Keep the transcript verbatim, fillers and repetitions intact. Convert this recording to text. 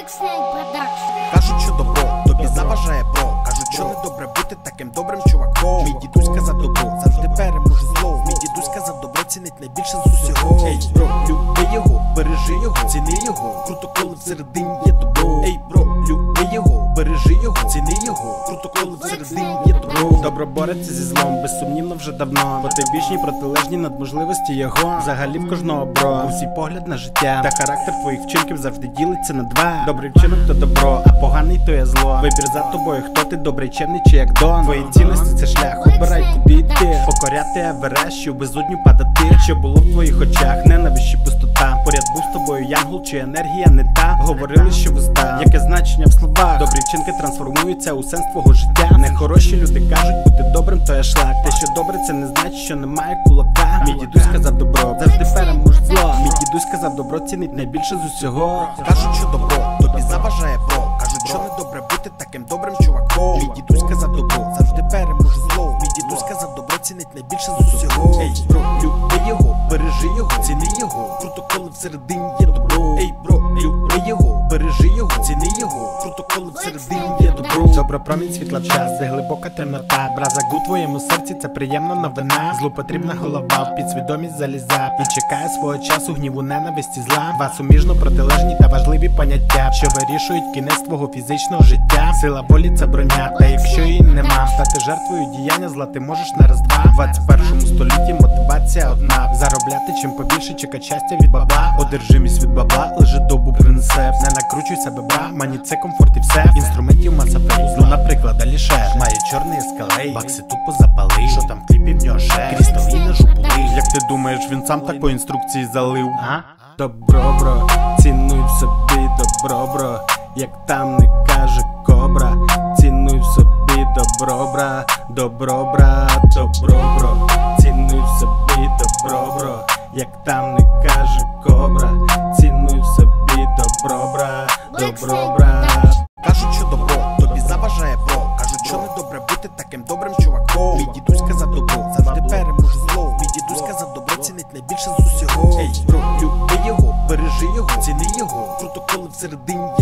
Кажуть, що добро тобі заважає, бро. Кажуть, що не добре бути таким добрим чуваком. Мій дідусь сказав, добро завжди переможе зло. Мій дідусь сказав, добро цінить найбільше з усього. Ей, бро, люби його, бережи його, ціни його. Круто, коли всередині є добро. Ей, бро, люби його, бережи його, ціни його. Круто, коли всередині є добро. Добро бореться зі злом, безсумнівно вже давно. Потойбічні протилежні над можливості його. Взагалі в кожного бро усій погляд на життя. Та характер твоїх вчинків завжди ділиться на два. Добрий вчинок то добро, а поганий то є зло. Вибір за тобою, хто ти, добрий, чемний чи як Дон. Твої цінності це шлях, обирай куди йти. Покоряти Еверест, що в безодню падати. Що було в твоїх очах, ненависть чи пустота. Поряд був з тобою янгол чи енергія не та. Говорили, що вуста, яке значення в словах. Добрі вчинки трансформуються у сенс твого життя. Нехороші люди кажуть, бути добрим то є шлак. Те, що добре, це не значить, що немає кулака. Мій дідусь сказав, добро завжди переможе зло. Мій дідусь сказав, добро цінить найбільше з усього. Кажуть, що добро тобі заважає, бро. Кажуть, що не добре бути таким добрим чуваком. Мій дідусь сказав, добро завжди переможе зло. Мій дідусь сказав, добро цінить найбільше з усього. Ей, бро, люби його, бережи його, ціни його. Круто, коли всередині є добро. Ей, бро, люби його, бережи його, ціни його. Круто, коли всередині є добро. Добро промінь світла в час, це глибока темнота. Бразак у твоєму серці, це приємна новина. Злу потрібна голова, в підсвідомість заліза. І чекає свого часу гніву, ненависті, зла. Вас суміжно протилежні та важливі поняття, що вирішують кінець твого фізичного життя. Сила волі це броня, та якщо її нема, стати жертвою діяння зла ти можеш на раз-два. В двадцять першому столітті мотивація одна: заробляти чим побільше, чекать щастя від бабла. Одержимість від бабла лише добу принесе. Не накручуй себе, бра, мані це комфорт і все. Інструментів маса зло, наприклад, алішер. Має чорний ескалей, бакси тупо запалив. Що там в кліпі в нього ще? Крістові на жопу лив. Як ти думаєш, він сам так по інструкції залив? А? Добро, бро, цінуй в собі добро, бро. Як там не каже кобра, цінуй в собі добро, бра. Добро, бра, добро, бро. Цінуй в собі добро, бро. Як там не каже кобра, цінуй в собі добро, бра. Добро, бра. Кажуть, що добро тобі заважає, бро. Кажуть, що не добре бути таким добрим чуваком. Мій дідусь сказав, добро завжди переможе зло. Мій дідусь сказав, добро цінить найбільше з усього. Ей, бро, люби його, бережи його, ціни його. Круто, коли всередині